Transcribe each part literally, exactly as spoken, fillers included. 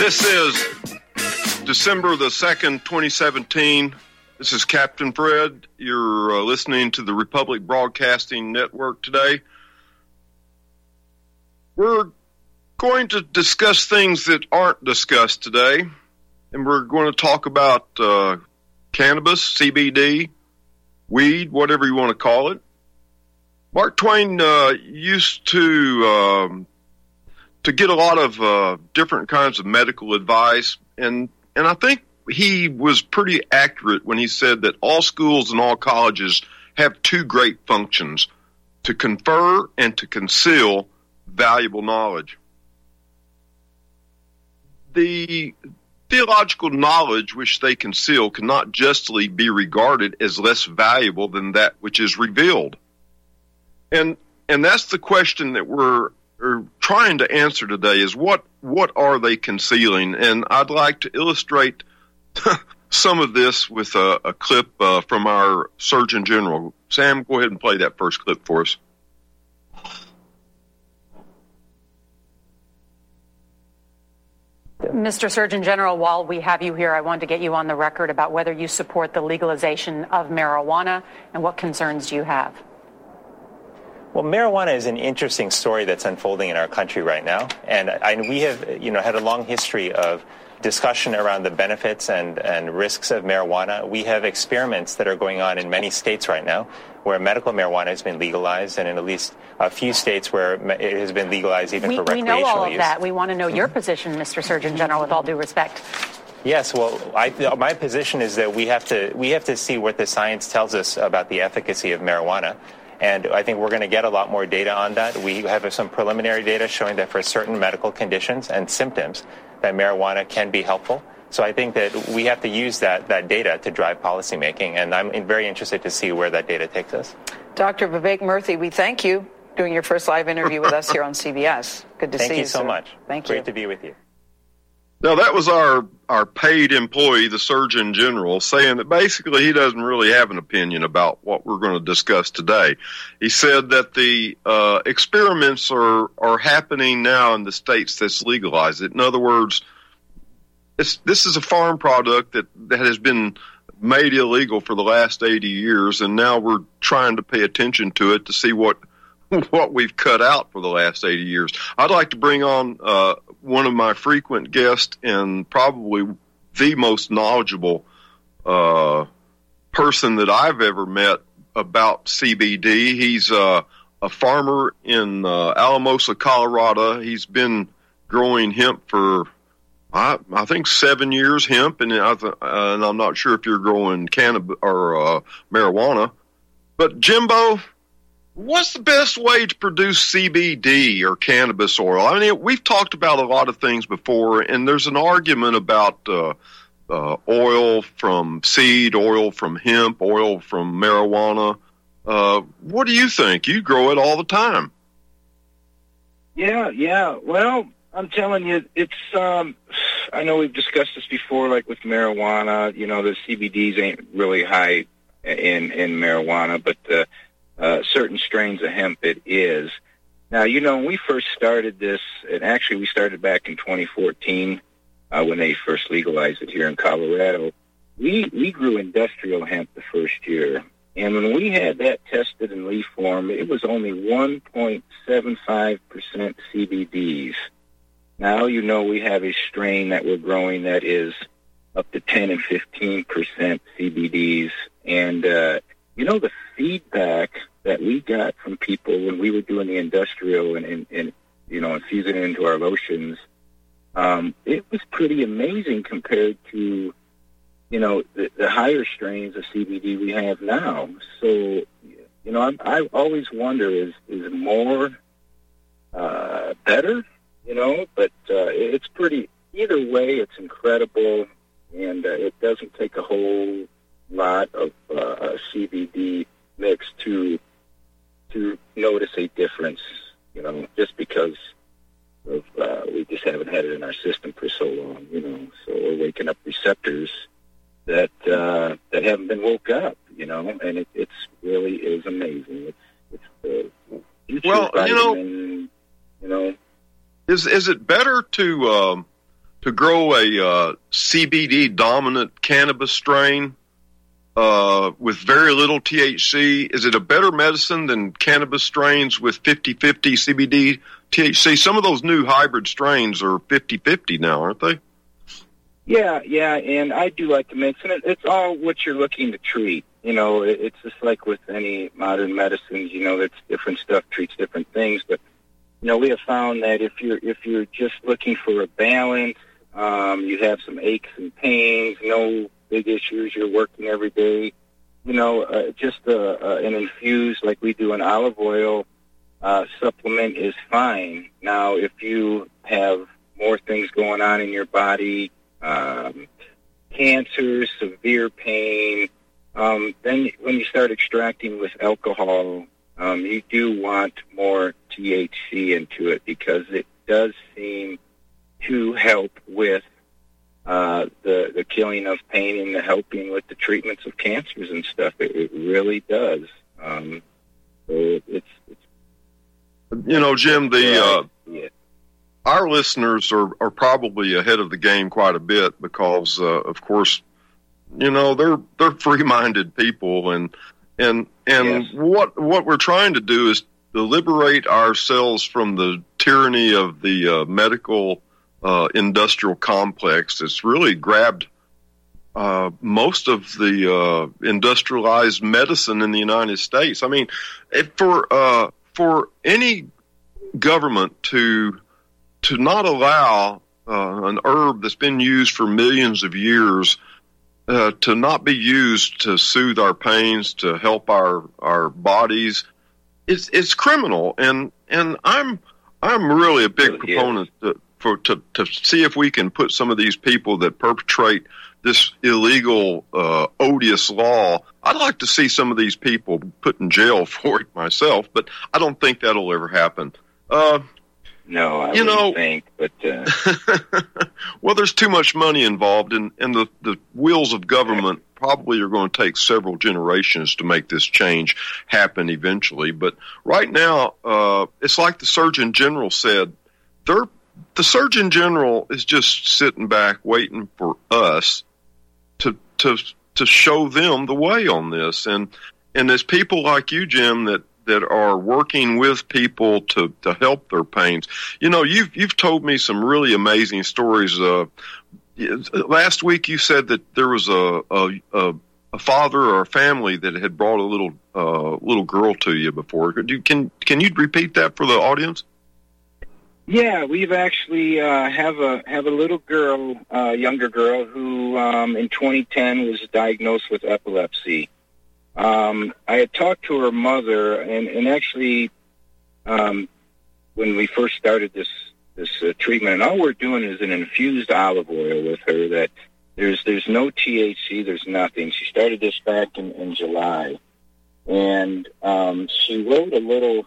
This is December the second, twenty seventeen. This is Captain Fred. You're uh, listening to the Republic Broadcasting Network today. We're going to discuss things that aren't discussed today, and we're going to talk about uh, cannabis, C B D, weed, whatever you want to call it. Mark Twain uh, used to um, to get a lot of uh, different kinds of medical advice, and and I think he was pretty accurate when he said that all schools and all colleges have two great functions: to confer and to conceal valuable knowledge. The theological knowledge which they conceal cannot justly be regarded as less valuable than that which is revealed. And and that's the question that we're are trying to answer today, is what what are they concealing? And I'd like to illustrate some of this with a, a clip uh, from our Surgeon General. Sam, go ahead and play that first clip for us. Mister Surgeon General, while we have you here, I wanted to get you on the record about whether you support the legalization of marijuana and what concerns do you have? Well, marijuana is an interesting story that's unfolding in our country right now, and, and we have, you know, had a long history of discussion around the benefits and, and risks of marijuana. We have experiments that are going on in many states right now where medical marijuana has been legalized, and in at least a few states where it has been legalized even we, for recreational use. We know all of use. that. We want to know your position, Mister Surgeon General, with all due respect. Yes, well, I, my position is that we have to we have to see what the science tells us about the efficacy of marijuana. And I think we're going to get a lot more data on that. We have some preliminary data showing that for certain medical conditions and symptoms that marijuana can be helpful. So I think that we have to use that, that data to drive policymaking, and I'm very interested to see where that data takes us. Doctor Vivek Murthy, we thank you for doing your first live interview with us here on C B S. Good to thank see you, you so sir. much. Thank Great you. to be with you. Now, that was our, our paid employee, the Surgeon General, saying that basically he doesn't really have an opinion about what we're going to discuss today. He said that the uh, experiments are, are happening now in the states that's legalized it. In other words, it's, this is a farm product that, that has been made illegal for the last eighty years, and now we're trying to pay attention to it to see what what we've cut out for the last eighty years. I'd like to bring on uh, one of my frequent guests and probably the most knowledgeable uh, person that I've ever met about C B D. He's uh, a farmer in uh, Alamosa, Colorado. He's been growing hemp for, I, I think, seven years, hemp, and, I th- uh, and I'm not sure if you're growing cannabis or uh, marijuana. But Jimbo, what's the best way to produce C B D or cannabis oil? I mean, we've talked about a lot of things before, and there's an argument about uh, uh, oil from seed, oil from hemp, oil from marijuana. Uh, what do you think? You grow it all the time. Yeah, yeah. Well, I'm telling you, it's, um, I know we've discussed this before, like with marijuana, you know, the C B Ds ain't really high in, in marijuana, but uh, uh, certain strains of hemp it is. Now, you know, when we first started this, and actually we started back in twenty fourteen uh, when they first legalized it here in Colorado, we, we grew industrial hemp the first year. And when we had that tested in leaf form, it was only one point seven five percent C B Ds. Now, you know, we have a strain that we're growing that is up to ten and fifteen percent C B Ds. And, uh, you know, the feedback that we got from people when we were doing the industrial and, and, and you know, infusing it into our lotions, um, it was pretty amazing compared to, you know, the, the higher strains of C B D we have now. So, you know, I, I always wonder, is, is more uh, better? You know, but uh, it's pretty, either way, it's incredible, and uh, it doesn't take a whole lot of uh, C B D mix to to notice a difference, you know, just because of uh, we just haven't had it in our system for so long, you know, so we're waking up receptors that uh, that haven't been woke up, you know, and it it's really is amazing. It's, it's the future well, vitamin, you know, you know. Is is it better to um, to grow a uh, C B D dominant cannabis strain uh, with very little T H C? Is it a better medicine than cannabis strains with fifty-fifty C B D T H C? Some of those new hybrid strains are fifty-fifty now, aren't they? Yeah, yeah, and I do like the mix, and it, it's all what you're looking to treat. You know, it, it's just like with any modern medicines. You know, that's different stuff treats different things. But you know, we have found that if you're if you're just looking for a balance, um, you have some aches and pains, no big issues, you're working every day. You know, uh, just uh, uh, an infused like we do an olive oil uh, supplement is fine. Now, if you have more things going on in your body. Um, cancer, severe pain, um, then when you start extracting with alcohol, um, you do want more T H C into it because it does seem to help with uh, the the killing of pain and the helping with the treatments of cancers and stuff. It, it really does. Um, so it's, it's you know, Jim, the uh, yeah. Our listeners are, are probably ahead of the game quite a bit because, uh, of course, you know, they're they're free-minded people, and and and yes. what what we're trying to do is to liberate ourselves from the tyranny of the uh, medical uh, industrial complex that's really grabbed uh, most of the uh, industrialized medicine in the United States. I mean, if for uh, for any government to to not allow uh, an herb that's been used for millions of years uh, to not be used to soothe our pains, to help our, our bodies, it's it's criminal. And and I'm I'm really a big proponent to, for to to see if we can put some of these people that perpetrate this illegal, uh, odious law. I'd like to see some of these people put in jail for it myself, but I don't think that'll ever happen. Uh, No, I you know, think, but uh... well, there's too much money involved, and, and the, the wheels of government probably are going to take several generations to make this change happen eventually. But right now, uh, it's like the Surgeon General said, they're, the Surgeon General is just sitting back waiting for us to to to show them the way on this. And and there's people like you, Jim, that that are working with people to, to help their pains. You know, you've, you've told me some really amazing stories. Uh, last week you said that there was a, a, a father or a family that had brought a little, uh, little girl to you before. Can, can, can you repeat that for the audience? Yeah, we've actually, uh, have a, have a little girl, uh, younger girl who, um, in twenty ten was diagnosed with epilepsy. Um, I had talked to her mother, and, and actually, um, when we first started this this uh, treatment, and all we're doing is an infused olive oil with her. That there's there's no T H C, there's nothing. She started this back in, in July, and um, she wrote a little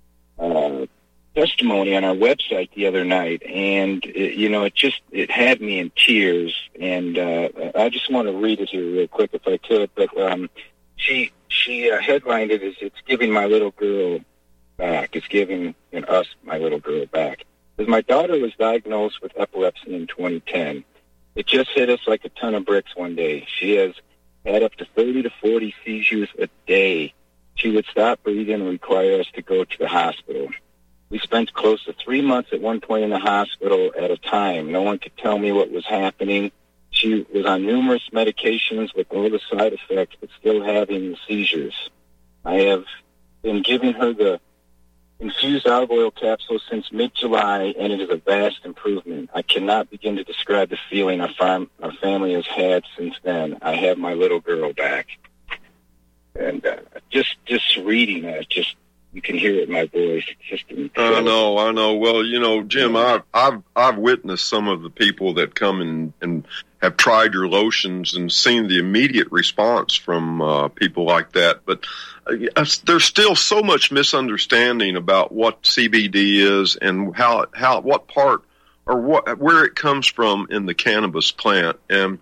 uh, testimony on our website the other night, and it, you know, it just it had me in tears, and uh, I just want to read it here real quick if I could, but. Um, She she uh, headlined it as "It's giving my little girl back." It's giving you know, us my little girl back. Because my daughter was diagnosed with epilepsy in twenty ten. It just hit us like a ton of bricks one day. She has had up to thirty to forty seizures a day. She would stop breathing and require us to go to the hospital. We spent close to three months at one point in the hospital at a time. No one could tell me what was happening. She was on numerous medications with all the side effects, but still having the seizures. I have been giving her the infused olive oil capsule since mid-July, and it is a vast improvement. I cannot begin to describe the feeling our, farm, our family has had since then. I have my little girl back. And uh, just just reading that, just you can hear it in my voice. It's just incredible. I know, I know. Well, you know, Jim, I've I've I've witnessed some of the people that come and and have tried your lotions and seen the immediate response from uh, people like that. But uh, there's still so much misunderstanding about what C B D is and how how what part or what where it comes from in the cannabis plant. And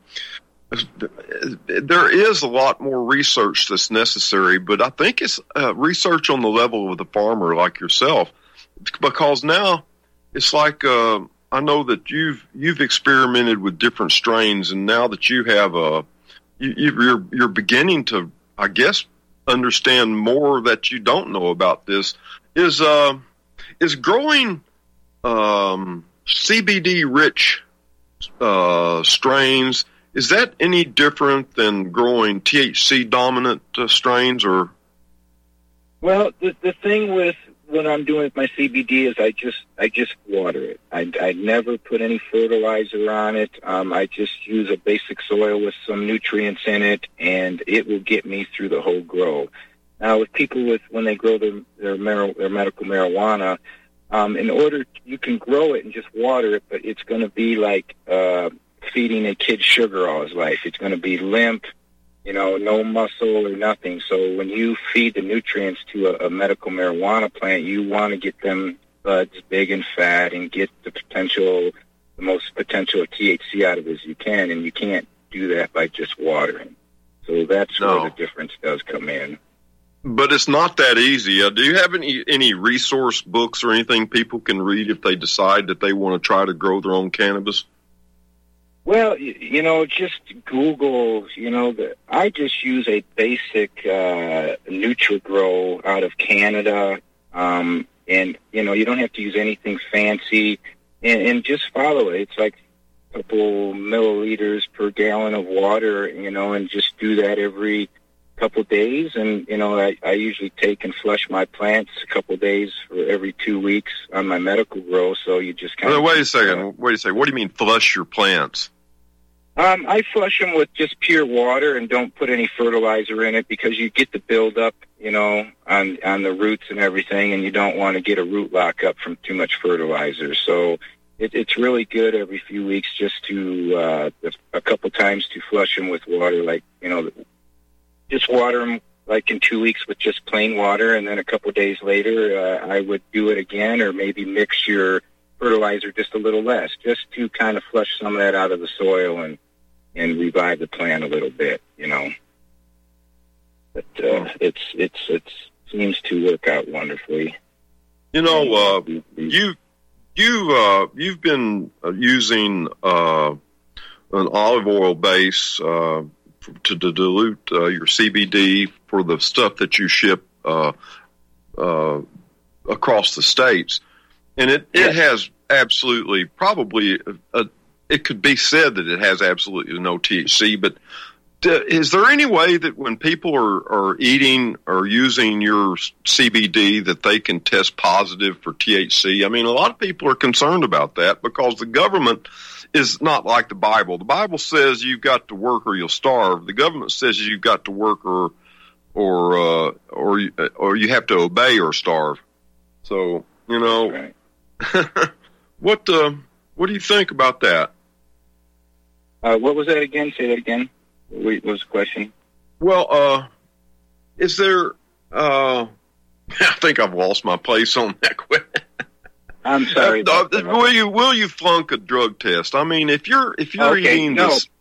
there is a lot more research that's necessary, but I think it's uh, research on the level of the farmer like yourself, because now it's like uh, I know that you've you've experimented with different strains, and now that you have a, you, you're you're beginning to, I guess, understand more that you don't know about this. Is uh is growing um, C B D rich uh, strains, is that any different than growing T H C dominant uh, strains? Or well, the the thing with what I'm doing with my C B D is I just I just water it. I I never put any fertilizer on it. Um, I just use a basic soil with some nutrients in it, and it will get me through the whole grow. Now, with people with when they grow their their, mar- their medical marijuana, um, in order you can grow it and just water it, but it's going to be like uh, feeding a kid sugar all his life. It's going to be limp. You know, no muscle or nothing. So when you feed the nutrients to a, a medical marijuana plant, you want to get them buds big and fat and get the potential, the most potential T H C out of it as you can, and you can't do that by just watering. So that's no. where the difference does come in. But it's not that easy. Uh, do you have any, any resource books or anything people can read if they decide that they want to try to grow their own cannabis? Well, you, you know, just Google, you know, the, I just use a basic uh, NutriGrow out of Canada, um, and, you know, you don't have to use anything fancy, and, and just follow it. It's like a couple milliliters per gallon of water, you know, and just do that every couple days. And, you know, I, I usually take and flush my plants a couple days for every two weeks on my medical grow, so you just kind well, of... Wait a second, wait a second. What do you mean flush your plants? Um, I flush them with just pure water and don't put any fertilizer in it because you get the buildup, you know, on on the roots and everything, and you don't want to get a root lockup from too much fertilizer. So it, it's really good every few weeks just to, uh, a couple times to flush them with water, like, you know, just water them like in two weeks with just plain water, and then a couple days later uh, I would do it again, or maybe mix your fertilizer just a little less, just to kind of flush some of that out of the soil and and revive the plant a little bit, you know. But uh, it's it's it's seems to work out wonderfully. You know, uh, you you uh, you've been uh, using uh, an olive oil base uh, to, to dilute uh, your C B D for the stuff that you ship uh, uh, across the states. And it, it has absolutely, probably, a, it could be said that it has absolutely no T H C, but d- is there any way that when people are, are eating or using your C B D that they can test positive for T H C? I mean, a lot of people are concerned about that because the government is not like the Bible. The Bible says you've got to work or you'll starve. The government says you've got to work or, or, uh, or, or you have to obey or starve. So, you know. That's right. what uh, what do you think about that? Uh, what was that again? Say that again. What was the question? Well, uh, is there? Uh, I think I've lost my place on that question. I'm sorry. Uh, will you will you flunk a drug test? I mean, if you're if you're okay, eating no. this,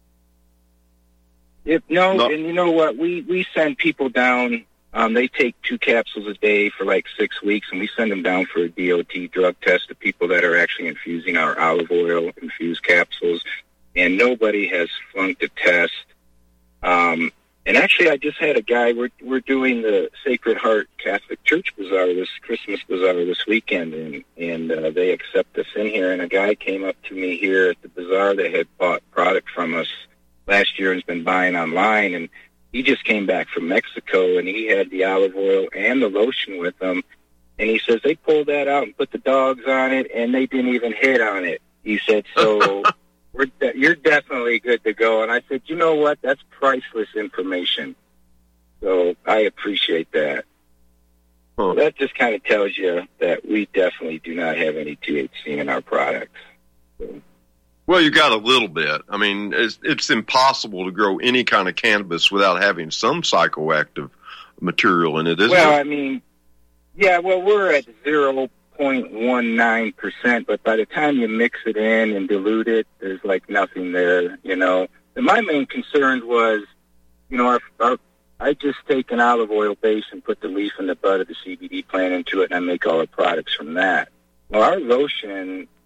if no, no, and you know what? We we send people down. Um, they take two capsules a day for like six weeks, and we send them down for a D O T drug test to people that are actually infusing our olive oil infused capsules, and nobody has flunked a test. Um, and actually, I just had a guy. We're we're doing the Sacred Heart Catholic Church Bazaar, this Christmas Bazaar this weekend, and and uh, they accept us in here. And a guy came up to me here at the bazaar that had bought product from us last year and has been buying online, and he just came back from Mexico, and he had the olive oil and the lotion with him. And he says they pulled that out and put the dogs on it, and they didn't even hit on it. He said, so we're de- you're definitely good to go. And I said, you know what? That's priceless information. So I appreciate that. huh. So that just kind of tells you that we definitely do not have any T H C in our products. So. Well, you got a little bit. I mean, it's, it's impossible to grow any kind of cannabis without having some psychoactive material in it, isn't well, it? Well, I mean, yeah, well, we're at zero point one nine percent, but by the time you mix it in and dilute it, there's like nothing there, you know. And my main concern was, you know, our, our, I just take an olive oil base and put the leaf and the bud of the C B D plant into it, and I make all the products from that. Well, our lotion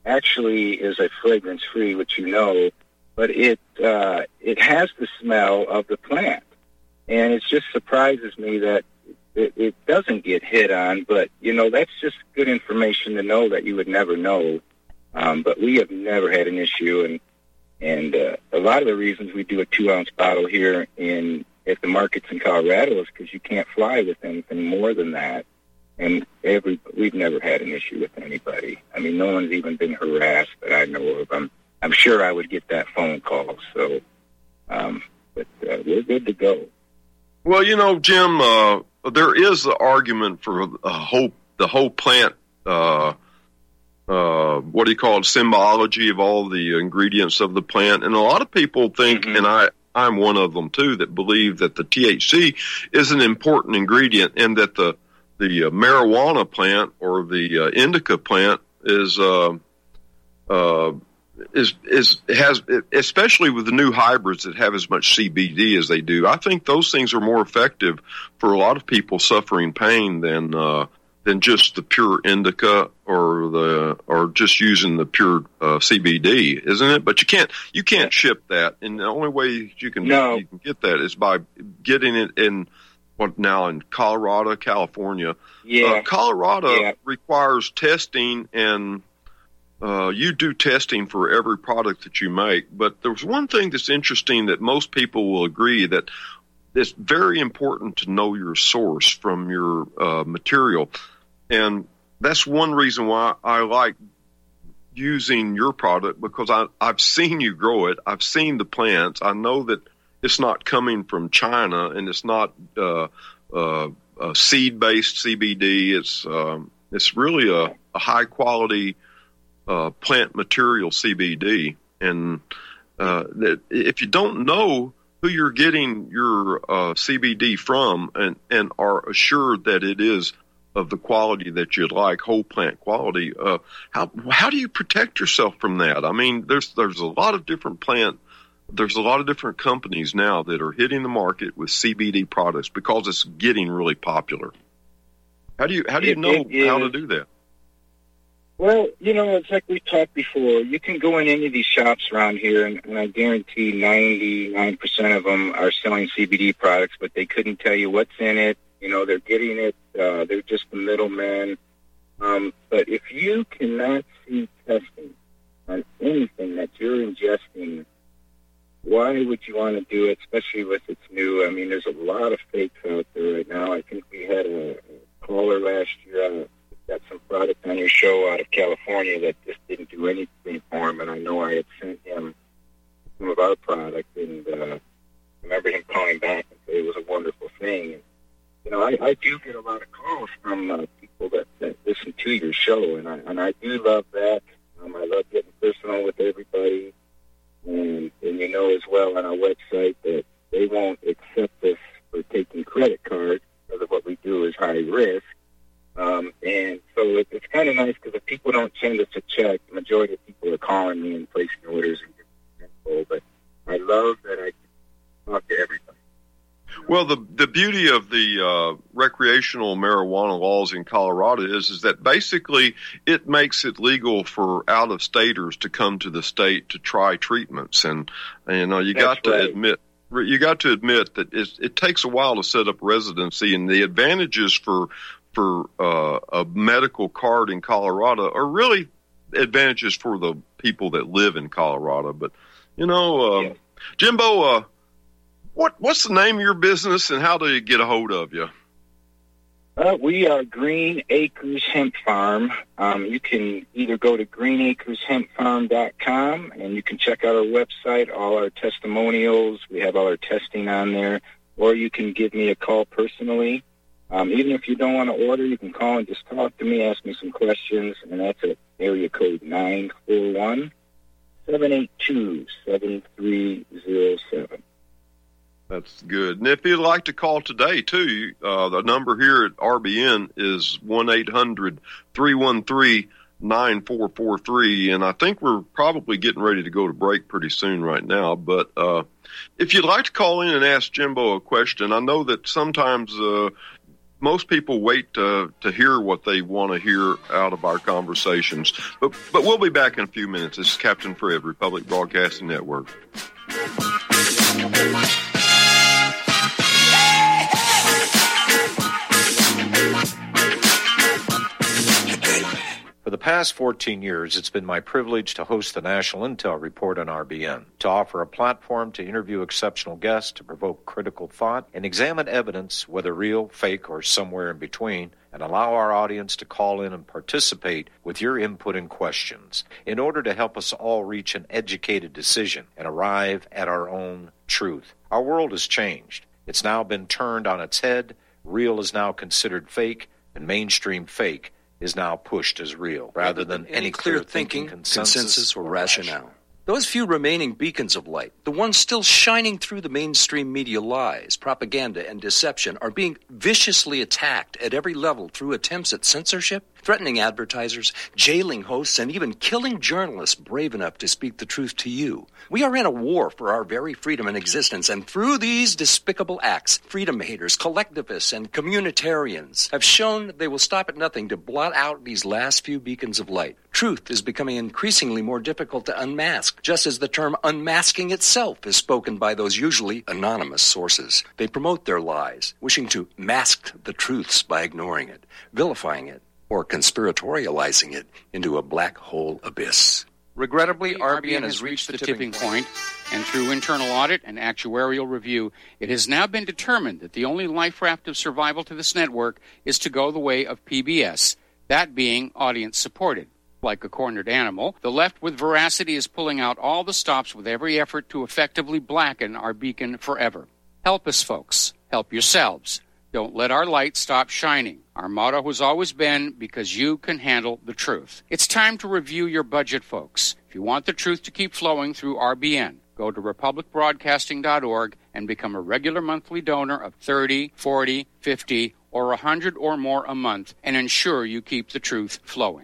actually is a fragrance-free, which you know, but it uh, it has the smell of the plant. And it just surprises me that it, it doesn't get hit on, but, you know, that's just good information to know that you would never know. Um, but we have never had an issue, and and uh, a lot of the reasons we do a two-ounce bottle here in at the markets in Colorado is because you can't fly with anything more than that. And every we've never had an issue with anybody. I mean, no one's even been harassed that I know of. I'm, I'm sure I would get that phone call, so, um, but uh, we're good to go. Well, you know, Jim, uh, there is the argument for a whole, the whole plant, uh, uh, what do you call it, symbology of all the ingredients of the plant. And a lot of people think, mm-hmm. and I, I'm one of them too, that believe that the T H C is an important ingredient and that the, the uh, marijuana plant or the uh, indica plant is, uh, uh, is, is, has, especially with the new hybrids that have as much C B D as they do. I think those things are more effective for a lot of people suffering pain than, uh, than just the pure indica or the, or just using the pure, uh, C B D, isn't it? But you can't, you can't ship that. And the only way you can, no. you can get that is by getting it in, what now in Colorado, California. Yeah. Uh, Colorado yeah. requires testing and, Uh, you do testing for every product that you make, but there's one thing that's interesting that most people will agree that it's very important to know your source from your uh, material. And that's one reason why I like using your product, because I, I've seen you grow it. I've seen the plants. I know that it's not coming from China and it's not uh, uh, a seed-based C B D. It's, um, it's really a, a high-quality Uh, plant material C B D, and uh, that if you don't know who you're getting your uh, C B D from, and, and are assured that it is of the quality that you'd like, whole plant quality, uh, how how do you protect yourself from that? I mean, there's there's a lot of different plant, there's a lot of different companies now that are hitting the market with C B D products because it's getting really popular. How do you how do you it, know it, it, how to do that? Well, you know, it's like we talked before. You can go in any of these shops around here, and, and I guarantee ninety-nine percent of them are selling C B D products, but they couldn't tell you what's in it. You know, they're getting it. Uh, they're just the middlemen. Um, but if you cannot see testing on anything that you're ingesting, why would you want to do it, especially with it's new? I mean, there's a lot of fakes out there right now. I think we had a, a caller last year on a got some product on your show out of California that just didn't do anything for him, and I know I had sent him some of our product, and uh, I remember him calling back and saying it was a wonderful thing. And, you know, I, I do get a lot of calls from uh, people that, that listen to your show, and I, and I do love that. Um, I love getting personal with everybody, and, and you know as well on our website that they won't accept us for taking credit cards because of what we do is high risk. Um, and so it, it's kind of nice because if people don't send us a check, the majority of people are calling me and placing orders and getting info. But I love that I can talk to everybody. Well, the the beauty of the uh, recreational marijuana laws in Colorado is is that basically it makes it legal for out-of-staters to come to the state to try treatments, and, and you know you That's got to right. admit. You got to admit that it's, it takes a while to set up residency, and the advantages for for uh, a medical card in Colorado are really advantages for the people that live in Colorado. But, you know, uh, yeah. Jimbo, uh, what what's the name of your business and how do you get a hold of you? Uh, we are Green Acres Hemp Farm. Um, you can either go to green acres hemp farm dot com and you can check out our website, all our testimonials. We have all our testing on there. Or you can give me a call personally. Um, even if you don't want to order, you can call and just talk to me, ask me some questions, and that's at area code nine four one, seven eight two, seven three zero seven. That's good. And if you'd like to call today, too, uh, the number here at R B N is one eight hundred, three one three, nine four four three. And I think we're probably getting ready to go to break pretty soon right now. But uh, if you'd like to call in and ask Jimbo a question, I know that sometimes uh, most people wait to, to hear what they want to hear out of our conversations. But, but we'll be back in a few minutes. This is Captain Fred, Republic Broadcasting Network. For the past fourteen years, it's been my privilege to host the National Intel Report on R B N, to offer a platform to interview exceptional guests, to provoke critical thought, and examine evidence, whether real, fake, or somewhere in between, and allow our audience to call in and participate with your input and questions in order to help us all reach an educated decision and arrive at our own truth. Our world has changed. It's now been turned on its head. Real is now considered fake, and mainstream fake is now pushed as real, rather than any clear thinking, consensus, consensus or rationale. Those few remaining beacons of light, the ones still shining through the mainstream media lies, propaganda, and deception, are being viciously attacked at every level through attempts at censorship, threatening advertisers, jailing hosts, and even killing journalists brave enough to speak the truth to you. We are in a war for our very freedom and existence, and through these despicable acts, freedom haters, collectivists, and communitarians have shown they will stop at nothing to blot out these last few beacons of light. Truth is becoming increasingly more difficult to unmask, just as the term unmasking itself is spoken by those usually anonymous sources. They promote their lies, wishing to mask the truths by ignoring it, vilifying it, or conspiratorializing it into a black hole abyss. Regrettably, R B N has reached the tipping point, and through internal audit and actuarial review, it has now been determined that the only life raft of survival to this network is to go the way of P B S, that being audience-supported. Like a cornered animal, the left with veracity is pulling out all the stops with every effort to effectively blacken our beacon forever. Help us, folks. Help yourselves. Don't let our light stop shining. Our motto has always been, because you can handle the truth. It's time to review your budget, folks. If you want the truth to keep flowing through R B N, go to republic broadcasting dot org and become a regular monthly donor of thirty, forty, fifty, or one hundred or more a month, and ensure you keep the truth flowing.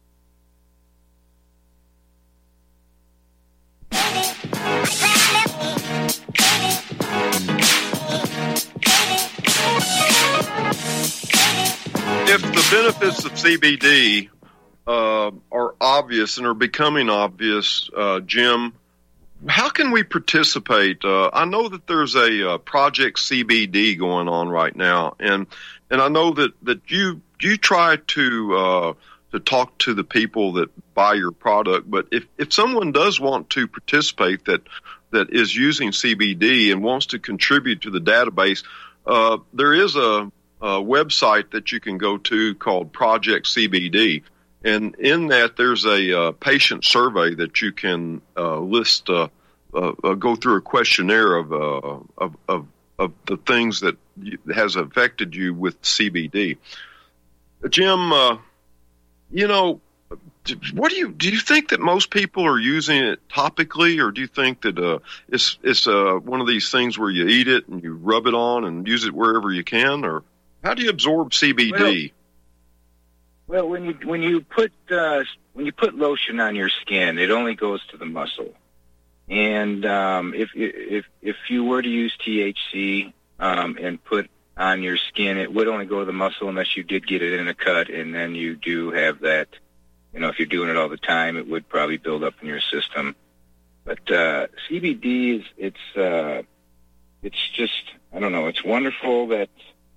If the benefits of C B D uh, are obvious and are becoming obvious, uh, Jim, how can we participate? Uh, I know that there's a uh, Project C B D going on right now, and and I know that, that you you try to uh, to talk to the people that buy your product. But if, if someone does want to participate that that is using C B D and wants to contribute to the database, uh, there is a Uh, website that you can go to called Project C B D, and in that there's a uh, patient survey that you can uh, list, uh, uh, uh, go through a questionnaire of uh, of, of of the things that has affected you with C B D. Jim, uh, you know, what do you do? You think that most people are using it topically, or do you think that uh, it's it's uh, one of these things where you eat it and you rub it on and use it wherever you can, or how do you absorb C B D? Well, well when you when you put uh, when you put lotion on your skin, it only goes to the muscle. And um, if if if you were to use T H C um, and put on your skin, it would only go to the muscle unless you did get it in a cut, and then you do have that. You know, if you're doing it all the time, it would probably build up in your system. But uh, C B D is it's uh, it's just I don't know. It's wonderful that.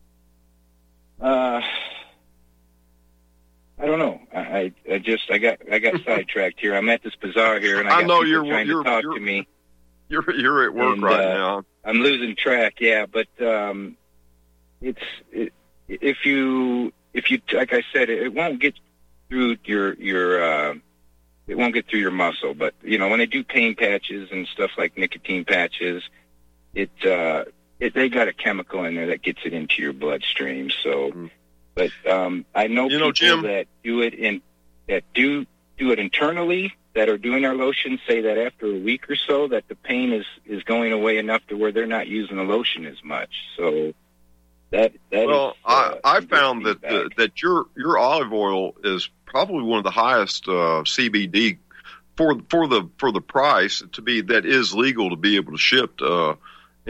Uh, I don't know. I, I just I got I got sidetracked here. I'm at this bazaar here, and I, got I know people you're trying you're, to talk you're, to me. You're you're at work and, right uh, now. I'm losing track. Yeah, but um, it's it, if you if you like I said, it, it won't get through your your uh, it won't get through your muscle. But you know, when they do pain patches and stuff like nicotine patches, it. Uh, It, they got a chemical in there that gets it into your bloodstream. So, mm. but um, I know you people know, Jim, that do it in that do do it internally that are doing their lotion say that after a week or so that the pain is, is going away enough to where they're not using the lotion as much. So that that well, is, uh, I, I found that the, that your your olive oil is probably one of the highest uh, C B D for for the for the price to be that is legal to be able to ship. Uh, and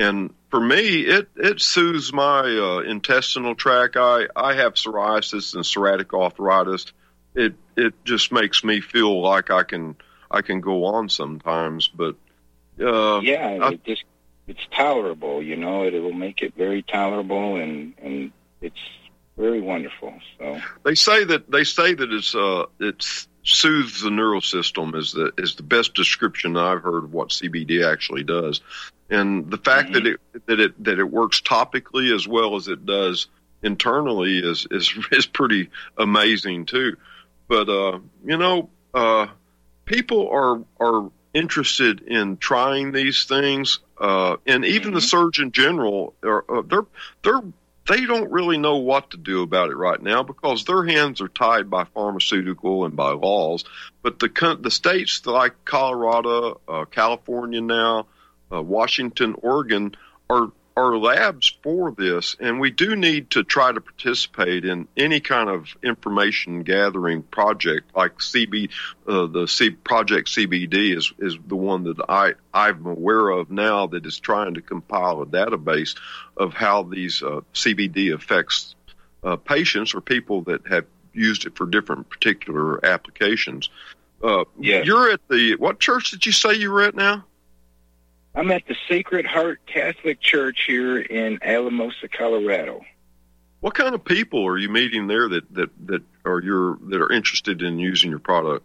for me, it, it soothes my uh, intestinal tract. I, I have psoriasis and psoriatic arthritis. It it just makes me feel like I can I can go on sometimes. But uh, yeah, I, it just it's tolerable. You know, it will make it very tolerable, and, and it's very wonderful. So they say that they say that it's uh it's soothes the neural system is the is the best description I've heard of what C B D actually does. And the fact mm-hmm. that it that it that it works topically as well as it does internally is is is pretty amazing too. But uh, you know, uh, people are are interested in trying these things, uh, and even mm-hmm. the Surgeon General are uh, they're they're they don't really know what to do about it right now because their hands are tied by pharmaceutical and by laws. But the the states like Colorado, uh, California now. Uh, Washington, Oregon are are labs for this, and we do need to try to participate in any kind of information gathering project like C B. Uh, the C, Project C B D is is the one that I I'm aware of now that is trying to compile a database of how these uh, C B D affects uh, patients or people that have used it for different particular applications. Uh, yeah. You're at the what church did you say you were at now? I'm at the Sacred Heart Catholic Church here in Alamosa, Colorado. What kind of people are you meeting there that, that, that are your that are interested in using your product?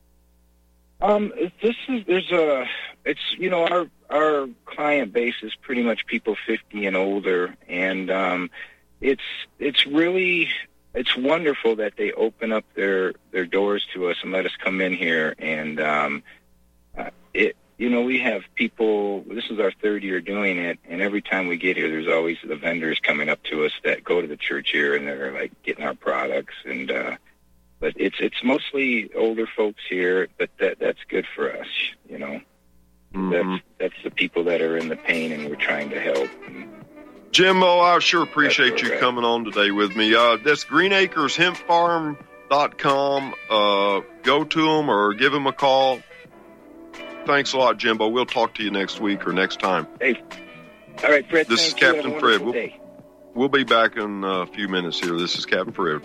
Um, this is there's a it's you know our our client base is pretty much people fifty and older, and um, it's it's really it's wonderful that they open up their their doors to us and let us come in here, and um, uh, it. You know, we have people, this is our third year doing it, and every time we get here, there's always the vendors coming up to us that go to the church here, and they're, like, getting our products. And uh, but it's it's mostly older folks here, but that that's good for us, you know. Mm-hmm. That's, that's the people that are in the pain, and we're trying to help. Jimbo, I sure appreciate you coming on today with me. Uh, that's green acres hemp farm dot com. Uh, go to them or give them a call. Thanks a lot, Jimbo. We'll talk to you next week or next time. Hey. All right, Fred. This is Captain Fred. We'll, we'll be back in a few minutes here. This is Captain Fred.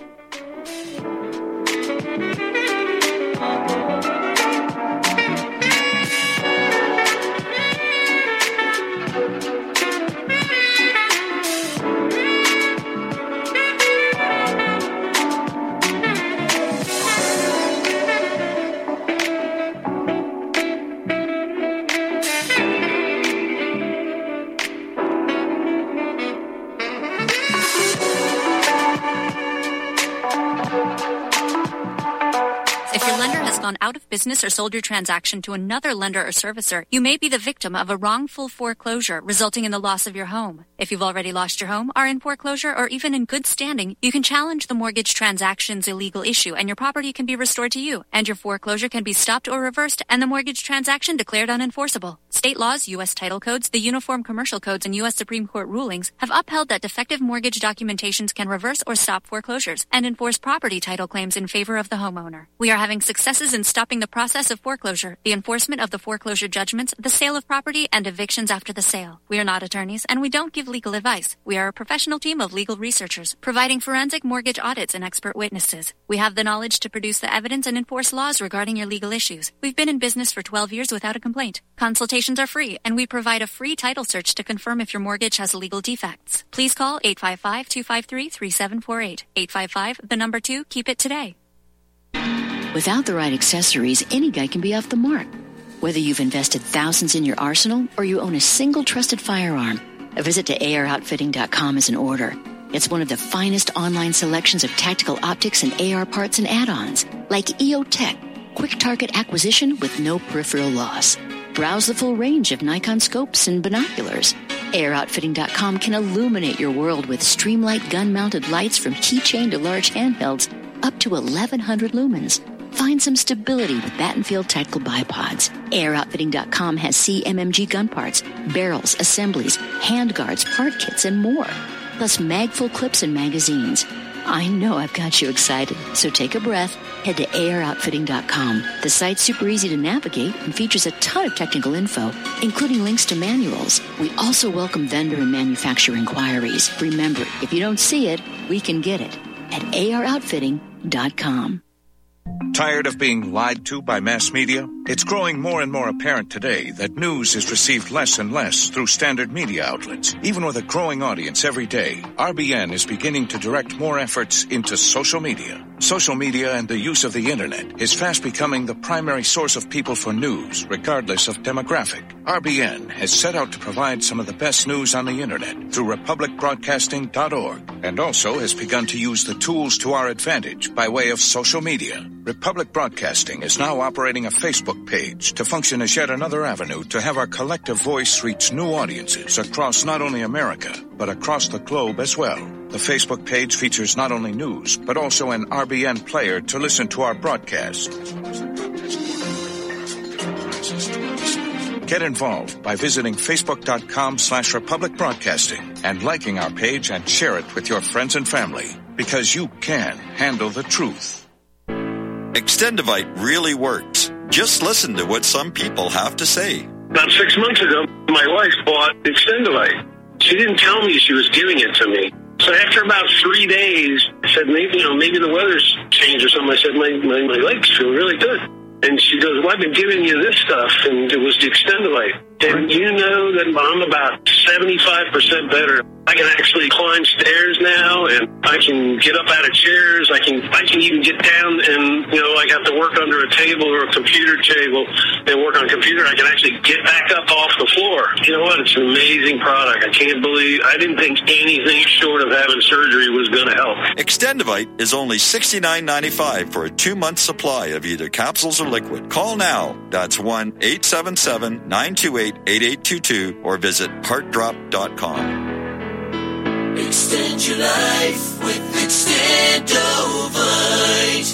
Out of business or sold your transaction to another lender or servicer, you may be the victim of a wrongful foreclosure resulting in the loss of your home. If you've already lost your home, are in foreclosure, or even in good standing, you can challenge the mortgage transaction's illegal issue and your property can be restored to you, and your foreclosure can be stopped or reversed and the mortgage transaction declared unenforceable. State laws, U S title codes, the Uniform Commercial Codes, and U S Supreme Court rulings have upheld that defective mortgage documentations can reverse or stop foreclosures and enforce property title claims in favor of the homeowner. We are having successes in stopping the process of foreclosure, the enforcement of the foreclosure judgments, the sale of property, and evictions after the sale. We are not attorneys, and we don't give legal advice. We are a professional team of legal researchers, providing forensic mortgage audits and expert witnesses. We have the knowledge to produce the evidence and enforce laws regarding your legal issues. We've been in business for twelve years without a complaint. Consultations are free, and we provide a free title search to confirm if your mortgage has legal defects. Please call eight five five, two five three, three seven four eight. eight five five, the number two, keep it today. Without the right accessories, any guy can be off the mark. Whether you've invested thousands in your arsenal or you own a single trusted firearm, a visit to A R outfitting dot com is in order. It's one of the finest online selections of tactical optics and A R parts and add-ons, like E O Tech, quick target acquisition with no peripheral loss. Browse the full range of Nikon scopes and binoculars. A R outfitting dot com can illuminate your world with Streamlight gun-mounted lights from keychain to large handhelds up to eleven hundred lumens. Find some stability with Battenfield Tactical Bipods. A R outfitting dot com has C M M G gun parts, barrels, assemblies, handguards, part kits, and more. Plus mag-full clips and magazines. I know I've got you excited, so take a breath. Head to A R outfitting dot com. The site's super easy to navigate and features a ton of technical info, including links to manuals. We also welcome vendor and manufacturer inquiries. Remember, if you don't see it, we can get it at A R outfitting dot com. Tired of being lied to by mass media? It's growing more and more apparent today that news is received less and less through standard media outlets. Even with a growing audience every day, R B N is beginning to direct more efforts into social media. Social media and the use of the internet is fast becoming the primary source of people for news, regardless of demographic. R B N has set out to provide some of the best news on the internet through republic broadcasting dot org, and also has begun to use the tools to our advantage by way of social media. Republic Broadcasting is now operating a Facebook page to function as yet another avenue to have our collective voice reach new audiences across not only America, but across the globe as well. The Facebook page features not only news, but also an R B N player to listen to our broadcast. Get involved by visiting facebook.com slash Republic Broadcasting and liking our page and share it with your friends and family, because you can handle the truth. Extendivite really works. Just listen to what some people have to say. About six months ago, my wife bought Extendivite. She didn't tell me she was giving it to me. So after about three days, I said, maybe, you know, maybe the weather's changed or something. I said, my, my, my legs feel really good. And she goes, well, I've been giving you this stuff, and it was the Extendivite. And you know that I'm about seventy-five percent better. I can actually climb stairs now, and I can get up out of chairs. I can I can even get down and, you know, like have to work under a table or a computer table and work on a computer. I can actually get back up off the floor. You know what? It's an amazing product. I can't believe, I didn't think anything short of having surgery was going to help. Extendivite is only sixty-nine ninety-five for a two-month supply of either capsules or liquid. Call now. That's one eight seven seven, nine two eight, eight eight two two or visit heart drop dot com. Extend your life with Extendovite.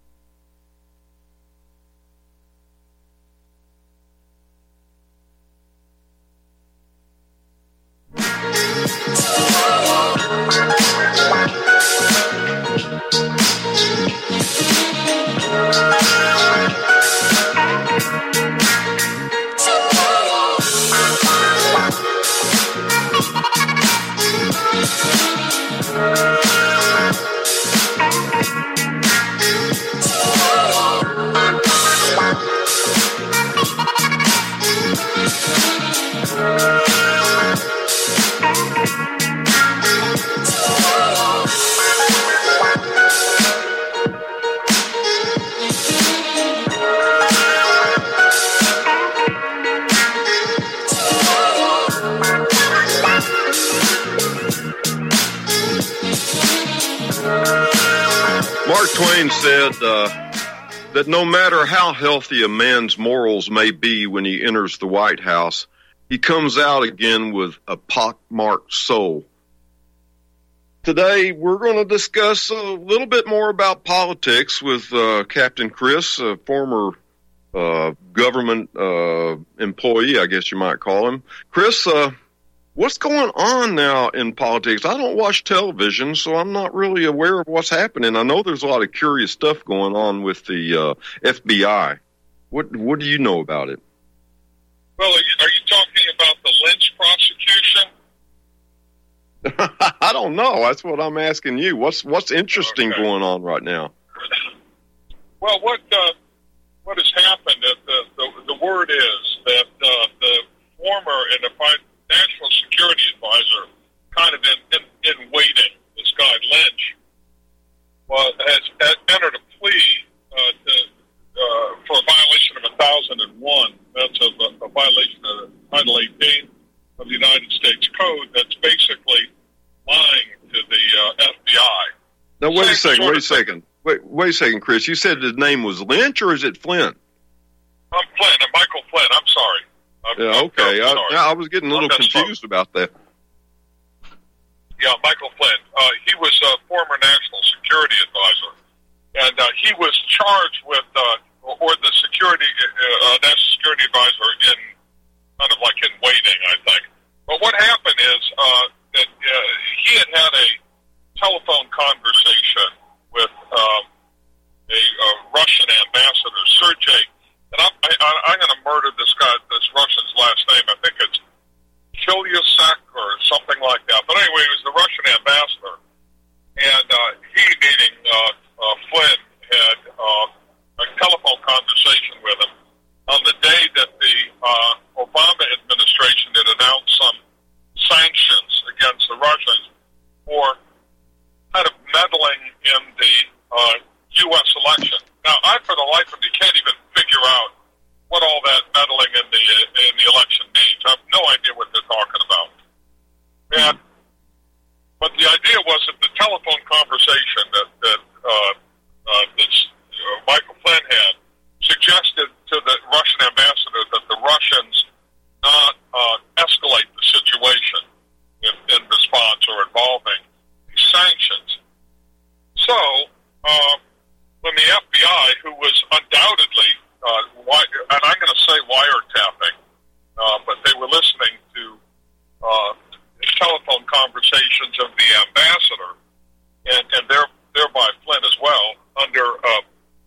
Mark Twain said uh, that no matter how healthy a man's morals may be when he enters the White House, he comes out again with a pockmarked soul. Today, we're going to discuss a little bit more about politics with uh, Captain Chris, a former uh, government uh, employee, I guess you might call him. Chris, uh, what's going on now in politics? I don't watch television, so I'm not really aware of what's happening. I know there's a lot of curious stuff going on with the uh, F B I. What what do you know about it? Well, are you, are you talking about the Lynch prosecution? I don't know. That's what I'm asking you. What's what's interesting okay. going on right now? Well, what uh, what has happened? Uh, the, the the word is that uh, the former and the national security advisor, kind of in, in, in waiting, this guy Lynch, uh, has, has entered a plea uh, to, uh, for a violation of one thousand one. That's a, a violation of Title eighteen of the United States Code. That's basically lying to the uh, F B I. Now, wait Same a second, wait a second. Wait, wait a second, Chris. You said his name was Lynch, or is it Flynn? I'm Flynn. I'm Michael Flynn. I'm sorry. I'm, yeah, okay. I, yeah, I was getting a little confused about that. Yeah, Michael Flynn. Uh, he was a former national security advisor, and uh, he was charged with, uh, or the security, uh, national security advisor in kind of like in waiting, I think. But what happened is uh, that uh, he had had a telephone conversation that meddling in the in the election means. I have no idea what they're talking about. And but the idea was that the telephone conversation that that uh, uh, that uh, Michael Flynn had suggested to the Russian ambassador that the Russians not uh, escalate the situation in, in response or involving these sanctions. So, uh, when the F B I, who was undoubtedly, uh, wi- and I'm going to say wiretapping, uh, but they were listening to uh, telephone conversations of the ambassador, and, and there, thereby Flynn as well, under uh,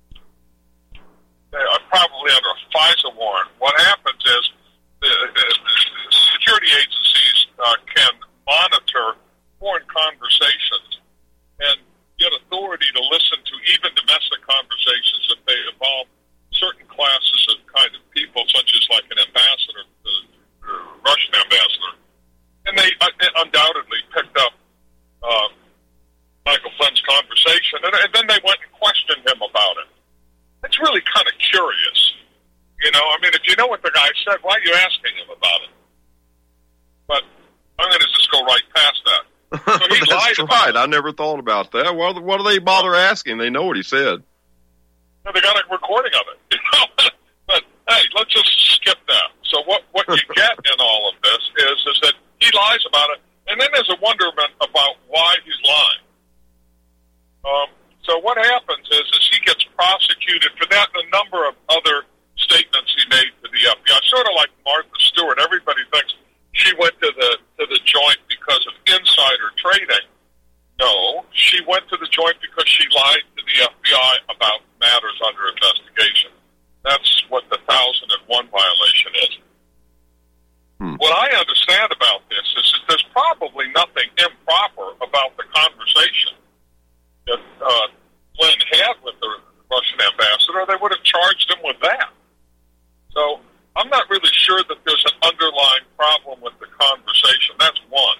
uh, probably under a FISA warrant. What happens is the, the, the security agencies uh, can monitor foreign conversations and get authority to listen to even domestic conversations if they involve certain classes of kind of people, such as like an ambassador, the Russian ambassador. And they uh, undoubtedly picked up uh, Michael Flynn's conversation, and, and then they went and questioned him about it. It's really kind of curious. You know, I mean, if you know what the guy said, why are you asking him about it? But I'm going to just go right past that. So he lied That's about right. it. I never thought about that. Why, why do they bother asking? They know what he said. And they got a recording of it. You know? But, hey, let's just skip that. So what, what you get in all of this is, is that he lies about it, and then there's a wonderment about why he's lying. Um, so what happens is, is he gets prosecuted for that and a number of other statements he made to the F B I. Sort of like Martha Stewart. Everybody thinks she went to the to the joint because of insider trading. No, she went to the joint because she lied to the F B I about matters under investigation. That's what the thousand and one violation is. Hmm. What I understand about this is that there's probably nothing improper about the conversation that uh, Flynn had with the Russian ambassador. They would have charged him with that. So I'm not really sure that there's an underlying problem with the conversation. That's one.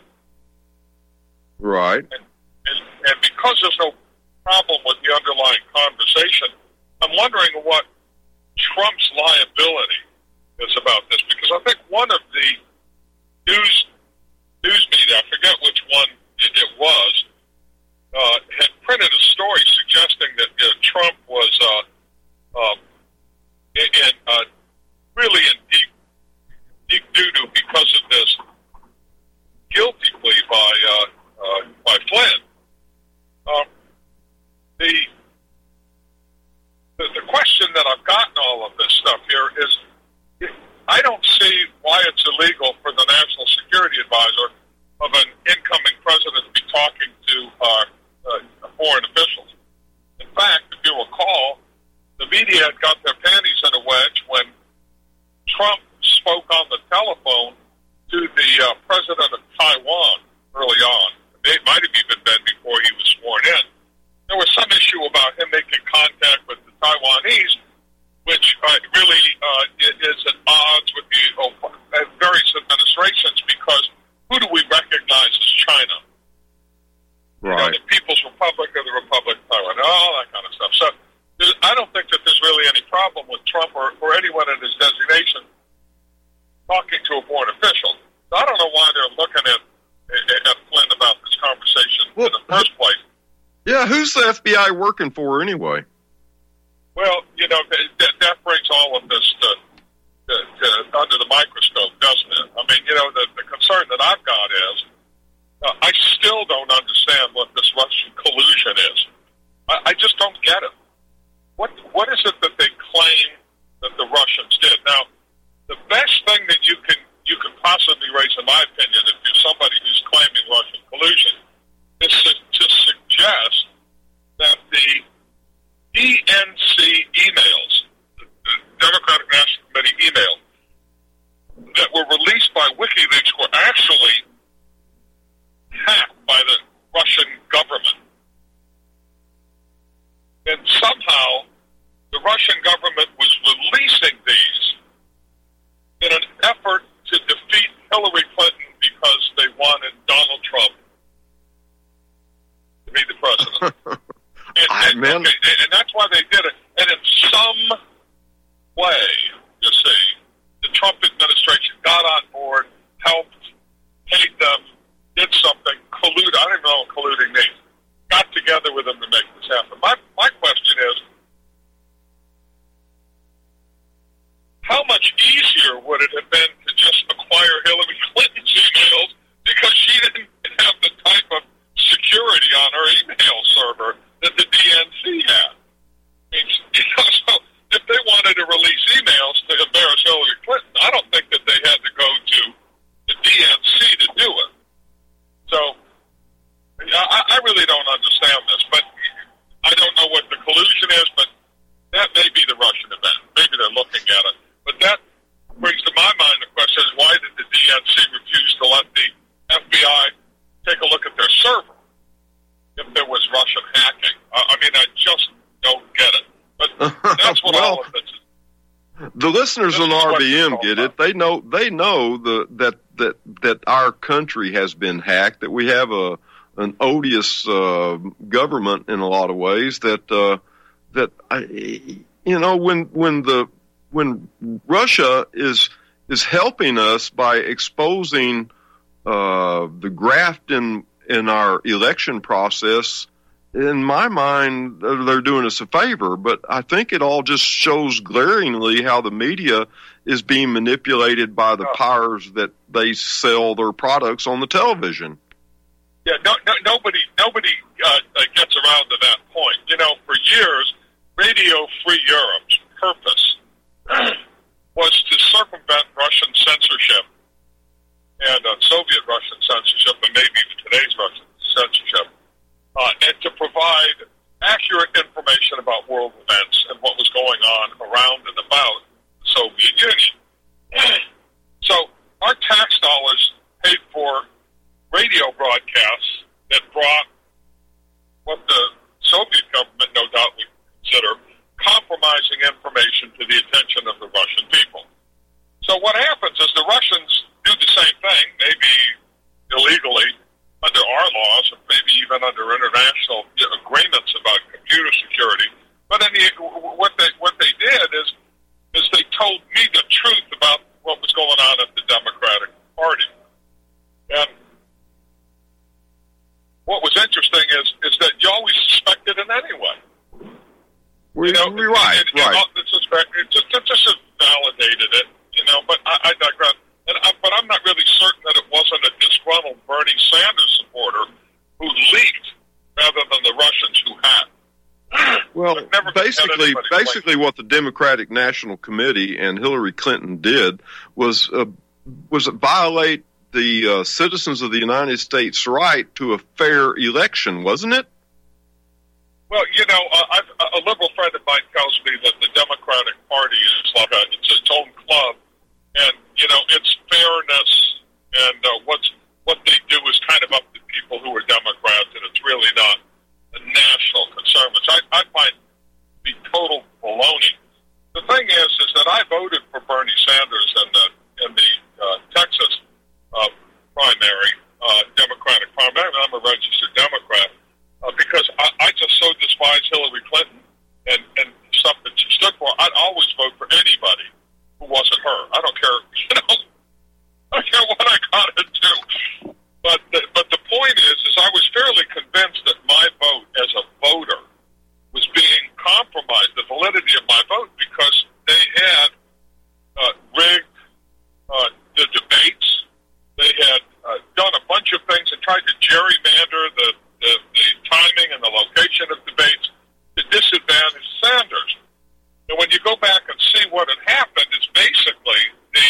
Right. And, and, and because there's no problem with the underlying conversation, I'm wondering what Trump's liability is about this, because I think one of the news news media, I forget which one it, it was, uh, had printed a story suggesting that uh, Trump was uh, um, in, in uh, really in deep deep doo-doo because of this guilty plea by uh, uh, by Flynn. Um, the, the the question that I've gotten all of this stuff here is, I don't see why it's illegal for the national security advisor of an incoming president to be talking to uh, uh, foreign officials. In fact, if you recall, the media had got their panties in a wedge when Trump spoke on the telephone to the uh, president of Taiwan early on. It might have even been before he was sworn in. There was some issue about him making contact with the Taiwanese, which uh, really uh, is at odds with the uh, various administrations, because who do we recognize as China? Right. You know, the People's Republic or the Republic of Taiwan, all that kind of stuff. So I don't think that there's really any problem with Trump or, or anyone in his designation talking to a foreign official. So I don't know why they're looking at, at Flynn about this conversation well, in the first place. Yeah, who's the F B I working for anyway? Well, you know, that, that brings all of this to, to, to under the microscope, doesn't it? I mean, you know, the, the concern that I've got is uh, I still don't understand what this Russian collusion is. I, I just don't get it. What What is it that they claim that the Russians did? Now, the best thing that you can you can possibly raise, in my opinion, if you're somebody who's claiming Russian collusion, is to, to suggest that the D N C emails, the Democratic National Committee email, that were released by WikiLeaks were actually hacked by the Russian government. And somehow the Russian government was releasing these in an effort to defeat Hillary Clinton because they wanted Donald Trump to be the president. and, and, okay, and that's why they did it. And in some way, you see, Trump administration got on board, helped, paid them, did something, collude. I don't even know what colluding means. Got together with them to make this happen. My my question is, how much easier would it have been to just acquire Hillary Clinton's emails because she didn't have the type of security on her email server that the D N C had? I mean, you know, so if they wanted to release emails to embarrass Hillary Clinton, I don't think that they had to go to the D N C to do it. So I, I really don't understand this, but I don't know what the collusion is, but that may be the Russian event. Maybe they're looking at it. But that brings to my mind the question is, why did the D N C refuse to let the F B I take a look at their server if there was Russian hacking? I, I mean, I just don't get it. But that's what well, all of this is. The listeners This on is R what B it's M all get about. it. They know they know the that that that our country has been hacked. That we have a an odious uh, government in a lot of ways. That uh, that I, you know when when the when Russia is is helping us by exposing uh, the graft in in our election process. In my mind, they're doing us a favor, but I think it all just shows glaringly how the media is being manipulated by the powers that they sell their products on the television. Yeah, no, no, nobody, nobody uh, uh, gets around to that point. You know, for years, Radio Free Europe's purpose was to circumvent Russian censorship and uh, Soviet Russian censorship, and maybe today's Russian censorship. Uh, and to provide accurate information about world events and what was going on around and about the Soviet Union. So our tax dollars paid for radio broadcasts that brought what the Soviet government no doubt would consider compromising information to the attention of the Russian people. So what happens is the Russians do the same thing, maybe illegally, under our laws, and maybe even under international agreements about computer security. But in the, what they what they did is is they told me the truth about what was going on at the Democratic Party. And what was interesting is is that you always suspected it anyway. We, you know, we're right, it, it, right. It, it just it just validated it, you know. But I, I digress. And I, but I'm not really certain that it wasn't a disgruntled Bernie Sanders supporter who leaked rather than the Russians who had. Well, never basically, had basically, what the Democratic National Committee and Hillary Clinton did was uh, was violate the uh, citizens of the United States' right to a fair election, wasn't it? Well, you know, uh, I've, a liberal friend of mine tells me that the Democratic Party is like a, it's its own club. And, you know, it's fairness, and uh, what's, what they do is kind of up to people who are Democrats, and it's really not a national concern, which I, I find to be total baloney. The thing is, is that I voted for Bernie Sanders in the, in the uh, Texas uh, primary, uh, Democratic primary. I'm a registered Democrat, uh, because I, I just so despise Hillary Clinton and, and stuff that she stood for. I'd always vote for anybody who wasn't her. I don't care, you know, I don't care what I got to do. But the, but the point is, is I was fairly convinced that my vote as a voter was being compromised, the validity of my vote, because they had uh, rigged uh, the debates. They had uh, done a bunch of things and tried to gerrymander the, the, the timing and the location of debates to disadvantage Sanders. And when you go back and see what had happened, it's basically the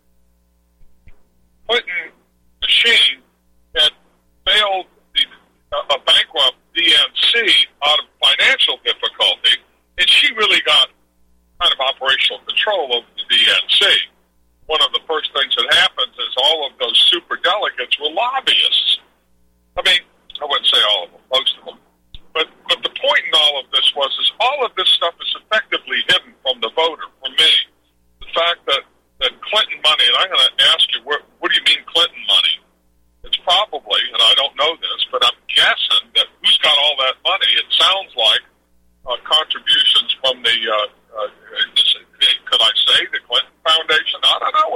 Clinton machine had failed the, uh, a bankrupt D N C out of financial difficulty, and she really got kind of operational control of the D N C. One of the first things that happens is all of those super delegates were lobbyists. I mean, I wouldn't say all of them, most of them. But but the point in all of this was is all of this stuff is effectively hidden from the voter, from me. The fact that, that Clinton money, and I'm going to ask you, what, what do you mean Clinton money? It's probably, and I don't know this, but I'm guessing that who's got all that money? It sounds like uh, contributions from the, uh, uh, could I say, the Clinton Foundation? I don't know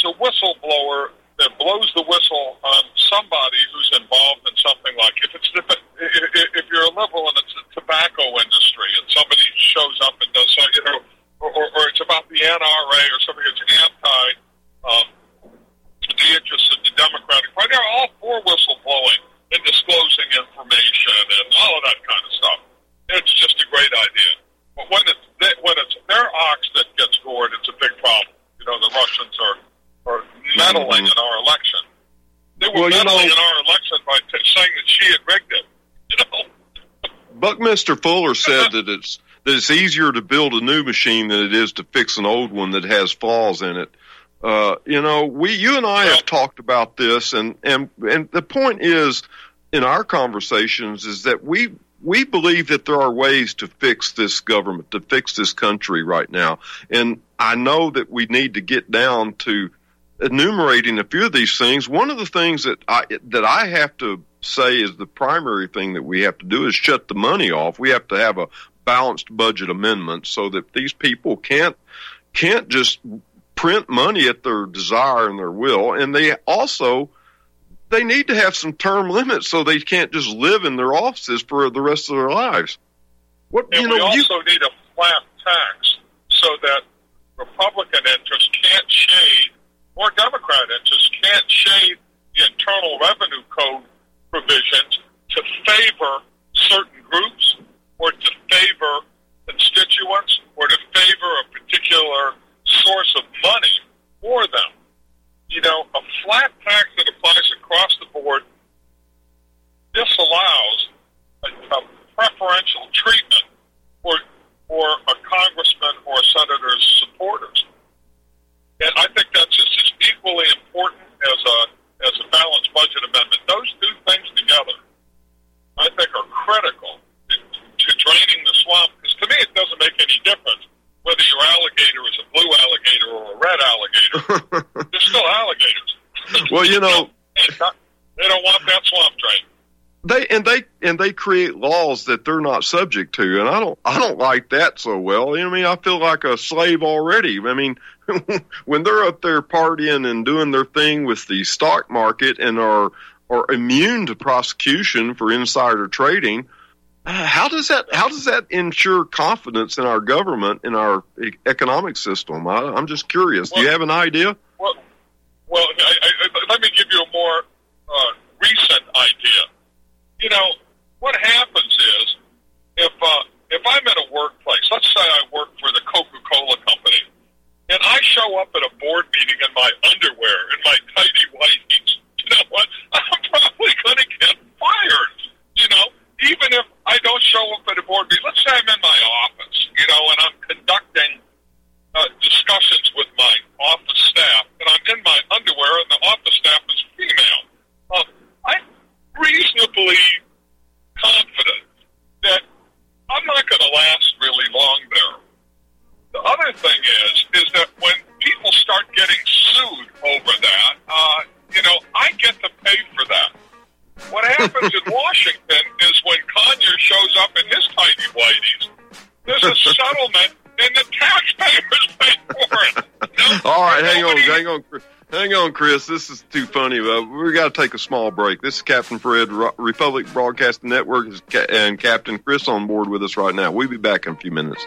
there's a whistleblower that blows the whistle on somebody who's involved in something like, if it's if, if you're a liberal and it's the tobacco industry and somebody shows up and does something, you know, or, or, or it's about the N R A or something that's anti um, the interests of the Democratic Party, they're all for whistleblowing and disclosing information and all of that kind of stuff. It's just a great idea. But when it's they, when it's their ox that gets gored, it's a big problem. You know, the Russians are are meddling in our election. They were well, meddling you know, in our election by t- saying that she had rigged it. You know, Buckminster Fuller said that it's that it's easier to build a new machine than it is to fix an old one that has flaws in it. Uh, you know, we, you and I have talked about this, and, and, and the point is, in our conversations, is that we, we believe that there are ways to fix this government, to fix this country right now. And I know that we need to get down to enumerating a few of these things. One of the things that I, that I have to say is the primary thing that we have to do is shut the money off. We have to have a balanced budget amendment so that these people can't, can't just print money at their desire and their will. And they also, they need to have some term limits so they can't just live in their offices for the rest of their lives. What, and you know, we also you, need a flat tax so that Republican interests can't shade, or Democrat interests can't shade the Internal Revenue Code provisions to favor certain groups or to favor constituents or to favor a particular source of money for them. You know, a flat tax that applies across the board disallows a, a preferential treatment for for a congressman or a senator's supporters. And I think that's just as equally important as a as a balanced budget amendment. Those two things together, I think, are critical to, to draining the swamp. Because to me, it doesn't make any difference whether your alligator is a blue alligator or a red alligator. They're still alligators. Well, you know, they don't want that swamp drained. They and they and they create laws that they're not subject to, and I don't I don't like that so well. You know, I mean, I feel like a slave already. I mean, when they're up there partying and doing their thing with the stock market and are are immune to prosecution for insider trading, uh, how does that how does that ensure confidence in our government, in our e- economic system? I, I'm just curious. Well, Do you have an idea? Well, well, I, I, let me give you a more uh, recent idea. You know, what happens is, if uh, if I'm at a workplace, let's say I work for the Coca-Cola Company, and I show up at a board meeting in my underwear, in my tighty whities, you know what? I'm probably going to get fired, you know, even if I don't show up at a board meeting. Let's say I'm in my office, you know, and I'm conducting uh, discussions with my office staff, and I'm in my underwear, and the office staff is female. Uh, I reasonably confident that I'm not going to last really long there. The other thing is, is that when people start getting sued over that, uh, you know, I get to pay for that. What happens in Washington is when Conyers shows up in his tidy whities, there's a settlement and the taxpayers pay for it. No, All right, hang on, hang on. Hang on, Chris. This is too funny. Uh, we got to take a small break. This is Captain Fred, Republic Broadcasting Network, and Captain Chris on board with us right now. We'll be back in a few minutes.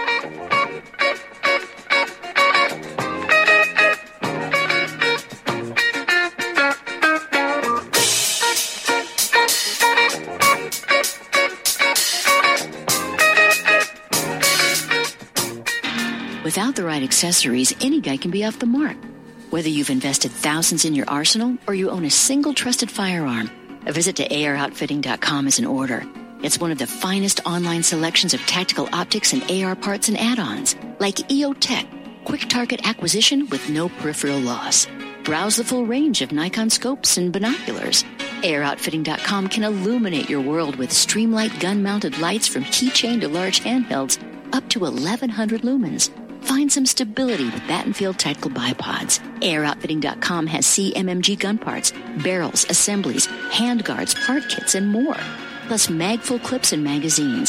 Without the right accessories, any guy can be off the mark. Whether you've invested thousands in your arsenal or you own a single trusted firearm, a visit to A R outfitting dot com is in order. It's one of the finest online selections of tactical optics and A R parts and add-ons, like E O Tech, quick target acquisition with no peripheral loss. Browse the full range of Nikon scopes and binoculars. A R outfitting dot com can illuminate your world with Streamlight gun-mounted lights from keychain to large handhelds up to eleven hundred lumens. Find some stability with Battenfield Tactical Bipods. A R outfitting dot com has C M M G gun parts, barrels, assemblies, handguards, part kits, and more. Plus mag-full clips and magazines.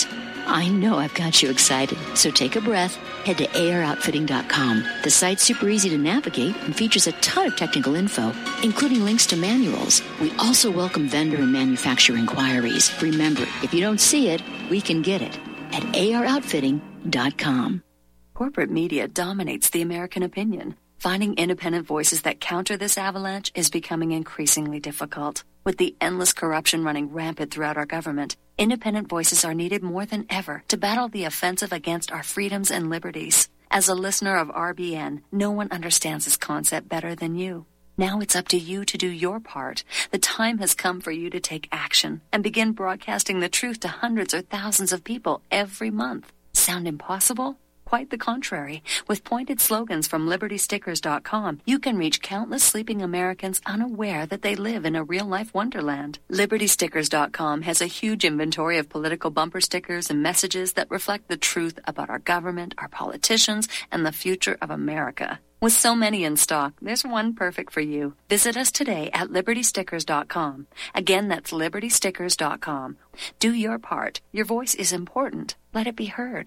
I know I've got you excited, so take a breath. Head to A R outfitting dot com. The site's super easy to navigate and features a ton of technical info, including links to manuals. We also welcome vendor and manufacturer inquiries. Remember, if you don't see it, we can get it at A R outfitting dot com. Corporate media dominates the American opinion. Finding independent voices that counter this avalanche is becoming increasingly difficult. With the endless corruption running rampant throughout our government, independent voices are needed more than ever to battle the offensive against our freedoms and liberties. As a listener of R B N, no one understands this concept better than you. Now it's up to you to do your part. The time has come for you to take action and begin broadcasting the truth to hundreds or thousands of people every month. Sound impossible? Quite the contrary. With pointed slogans from liberty stickers dot com, you can reach countless sleeping Americans unaware that they live in a real-life wonderland. liberty stickers dot com has a huge inventory of political bumper stickers and messages that reflect the truth about our government, our politicians, and the future of America. With so many in stock, there's one perfect for you. Visit us today at liberty stickers dot com. Again, that's liberty stickers dot com. Do your part. Your voice is important. Let it be heard.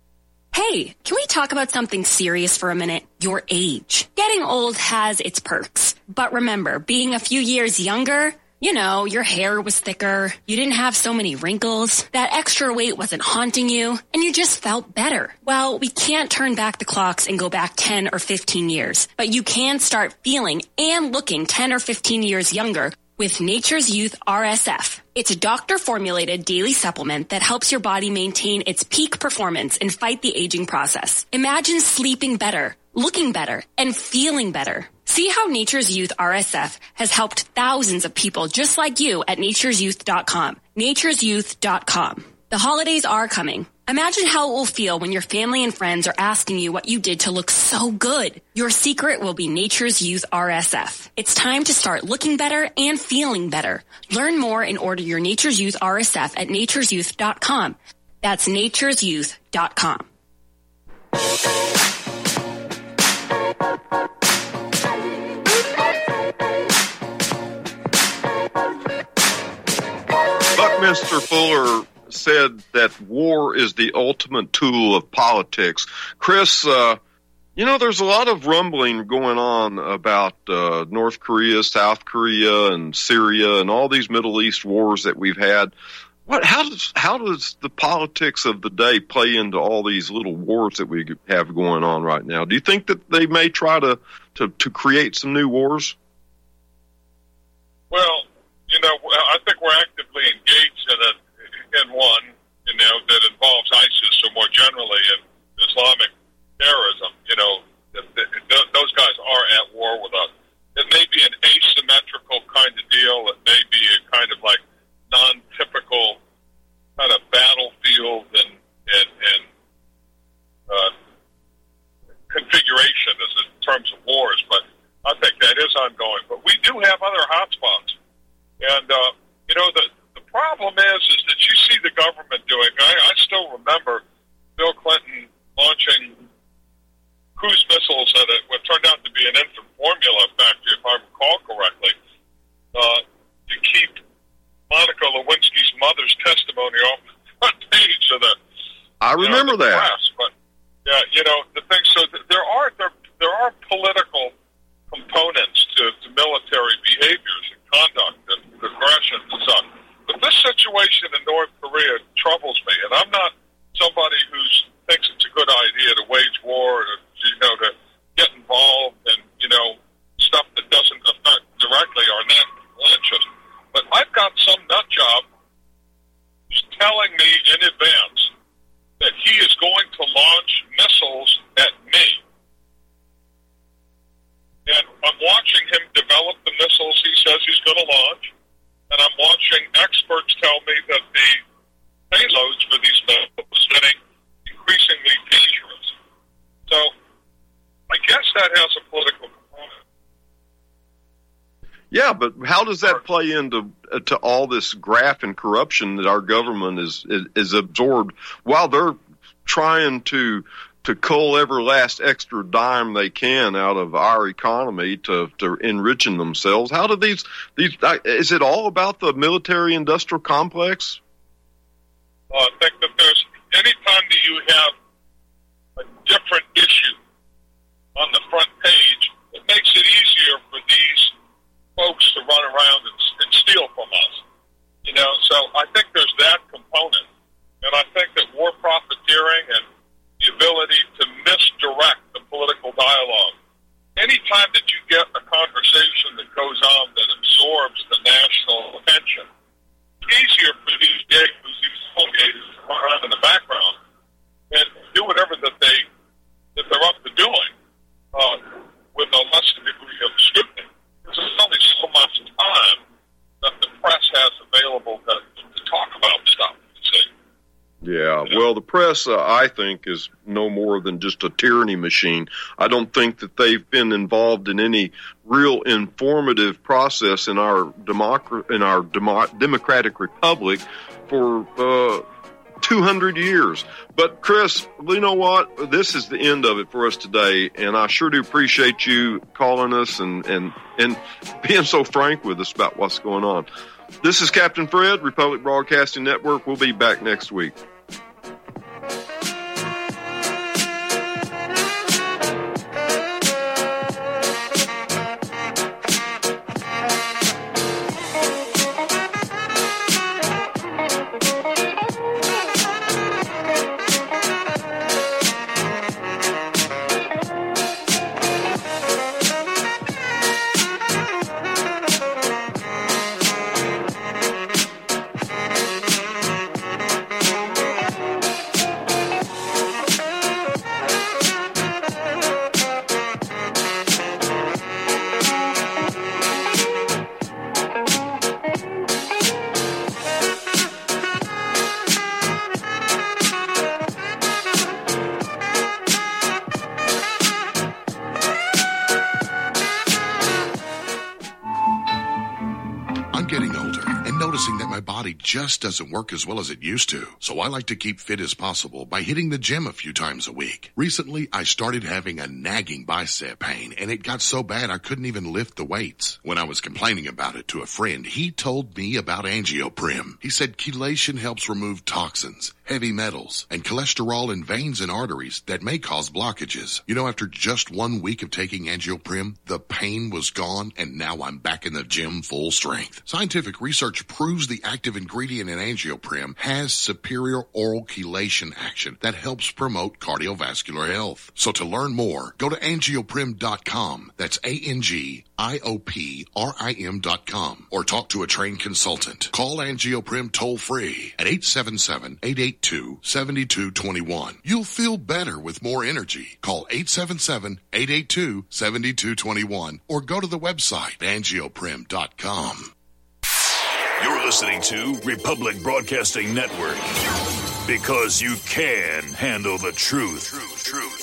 Hey, can we talk about something serious for a minute? Your age. Getting old has its perks. But remember, being a few years younger, you know, your hair was thicker, you didn't have so many wrinkles, that extra weight wasn't haunting you, and you just felt better. Well, we can't turn back the clocks and go back ten or fifteen years, but you can start feeling and looking ten or fifteen years younger with Nature's Youth R S F. It's a doctor-formulated daily supplement that helps your body maintain its peak performance and fight the aging process. Imagine sleeping better, looking better, and feeling better. See how Nature's Youth R S F has helped thousands of people just like you at natures youth dot com. natures youth dot com. The holidays are coming. Imagine how it will feel when your family and friends are asking you what you did to look so good. Your secret will be Nature's Youth R S F. It's time to start looking better and feeling better. Learn more and order your Nature's Youth R S F at natures youth dot com. That's natures youth dot com. Buckminster Fuller said that war is the ultimate tool of politics. Chris, uh, you know, there's a lot of rumbling going on about uh, North Korea, South Korea, and Syria, and all these Middle East wars that we've had. What? How does how does the politics of the day play into all these little wars that we have going on right now? Do you think that they may try to to, to create some new wars? Well, you know, I think we're actively engaged in a in one, you know, that involves ISIS, or more generally in Islamic terrorism. You know, th- th- those guys are at war with us. It may be an asymmetrical kind of deal. It may be a kind of like non-typical kind of battlefield and and, and uh, configuration as in terms of wars. But I think that is ongoing. But we do have other hotspots, and uh, you know the. The problem is, is that you see the government doing. I, I still remember Bill Clinton launching cruise missiles at a, what turned out to be an infant formula factory, if I recall correctly, uh, to keep Monica Lewinsky's mother's testimony off the front page of the. I remember you know, the that. press. But yeah, you know the thing. So th- there are there there are political components to, to military behaviors and conduct and aggression and stuff. But this situation in North Korea troubles me, and I'm not somebody who thinks it's a good idea to wage war, or to, you know, to get involved in, you know, stuff that doesn't affect directly our national interest. But I've got some nut job who's telling me in advance that he is going to launch missiles at me. And I'm watching him develop the missiles he says he's going to launch. And I'm watching experts tell me that the payloads for these missiles are getting increasingly dangerous. So I guess that has a political component. Yeah, but how does that play into uh, to all this graft and corruption that our government is, is is absorbed while they're trying to to cull every last extra dime they can out of our economy to, to enriching themselves? How do these, these, is it all about the military industrial complex? Well, I think that there's, anytime that you have a different issue on the front page, it makes it easier for these folks to run around and, and steal from us. You know, so I think there's that component. And I think that war profiteering and the ability to misdirect the political dialogue, anytime that you get a conversation that goes on that absorbs the national attention, it's easier for these yahoos, these tailgaters to run around in the background and do whatever that, they, that they're up to doing uh, with a lesser degree of scrutiny. Because there's only so much time that the press has available to, to talk about stuff. See? Yeah, well, the press, uh, I think, is no more than just a tyranny machine. I don't think that they've been involved in any real informative process in our democra- in our demo- democratic republic for uh, two hundred years. But, Chris, you know what? This is the end of it for us today, and I sure do appreciate you calling us and, and, and being so frank with us about what's going on. This is Captain Fred, Republic Broadcasting Network. We'll be back next week. Just doesn't work as well as it used to, so I like to keep fit as possible by hitting the gym a few times a week. Recently, I started having a nagging bicep pain, and it got so bad I couldn't even lift the weights. When I was complaining about it to a friend, he told me about Angioprim. He said chelation helps remove toxins, heavy metals, and cholesterol in veins and arteries that may cause blockages. You know, after just one week of taking Angioprim, the pain was gone, and now I'm back in the gym full strength. Scientific research proves the active ingredient in Angioprim has superior oral chelation action that helps promote cardiovascular health. So to learn more, go to angioprim dot com. That's A N G I O P R I M dot com, or talk to a trained consultant. Call Angioprim toll free at eight seven seven, eight eight two, seven two two one. You'll feel better with more energy. Call eight seven seven, eight eight two, seven two two one or go to the website angioprim dot com. You're listening to Republic Broadcasting Network, because you can handle the truth. Truth, truth.